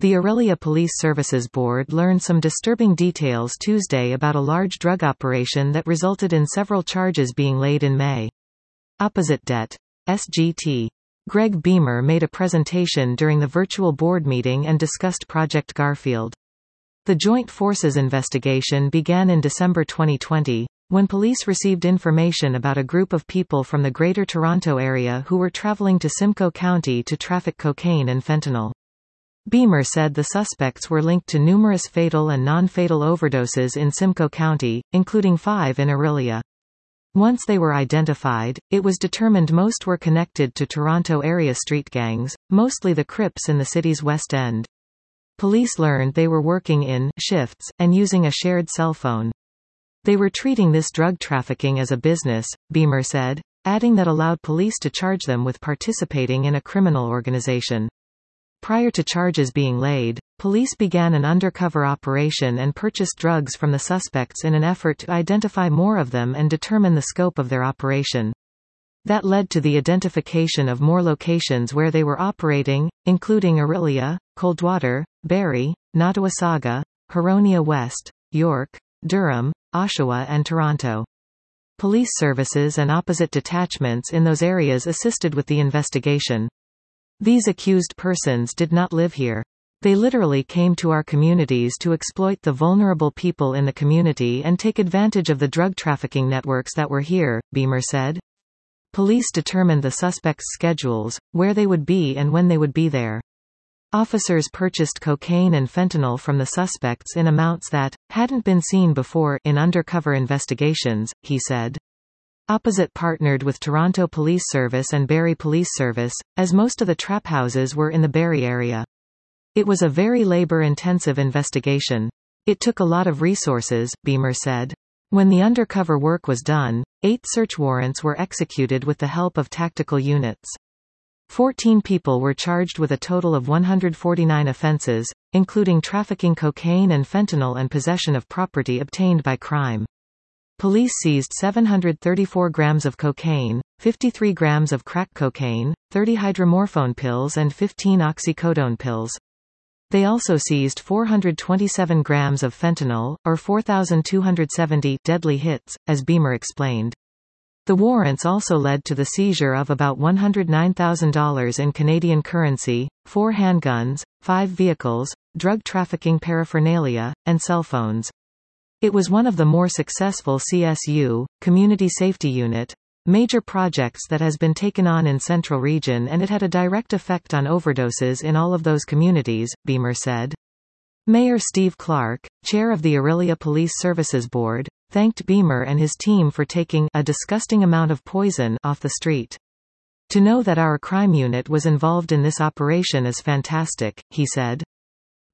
The Orillia Police Services Board learned some disturbing details Tuesday about a large drug operation that resulted in several charges being laid in May. Opposite Det. SGT. Greg Beamer made a presentation during the virtual board meeting and discussed Project Garfield. The Joint Forces investigation began in December 2020, when police received information about a group of people from the Greater Toronto Area who were traveling to Simcoe County to traffic cocaine and fentanyl. Beamer said the suspects were linked to numerous fatal and non-fatal overdoses in Simcoe County, including 5 in Orillia. Once they were identified, it was determined most were connected to Toronto area street gangs, mostly the Crips in the city's West End. Police learned they were working in shifts, and using a shared cell phone. They were treating this drug trafficking as a business, Beamer said, adding that allowed police to charge them with participating in a criminal organization. Prior to charges being laid, police began an undercover operation and purchased drugs from the suspects in an effort to identify more of them and determine the scope of their operation. That led to the identification of more locations where they were operating, including Orillia, Coldwater, Barrie, Nottawasaga, Huronia West, York, Durham, Oshawa and Toronto. Police services and opposite detachments in those areas assisted with the investigation. These accused persons did not live here. They literally came to our communities to exploit the vulnerable people in the community and take advantage of the drug trafficking networks that were here, Beamer said. Police determined the suspects' schedules, where they would be and when they would be there. Officers purchased cocaine and fentanyl from the suspects in amounts that hadn't been seen before in undercover investigations, he said. Opposite partnered with Toronto Police Service and Barrie Police Service, as most of the trap houses were in the Barrie area. It was a very labor-intensive investigation. It took a lot of resources, Beamer said. When the undercover work was done, 8 search warrants were executed with the help of tactical units. 14 people were charged with a total of 149 offenses, including trafficking cocaine and fentanyl and possession of property obtained by crime. Police seized 734 grams of cocaine, 53 grams of crack cocaine, 30 hydromorphone pills and 15 oxycodone pills. They also seized 427 grams of fentanyl, or 4,270 deadly hits, as Beamer explained. The warrants also led to the seizure of about $109,000 in Canadian currency, 4 handguns, 5 vehicles, drug trafficking paraphernalia, and cell phones. It was one of the more successful CSU, Community Safety Unit, major projects that has been taken on in Central Region, and it had a direct effect on overdoses in all of those communities, Beamer said. Mayor Steve Clark, chair of the Orillia Police Services Board, thanked Beamer and his team for taking a disgusting amount of poison off the street. To know that our crime unit was involved in this operation is fantastic, he said.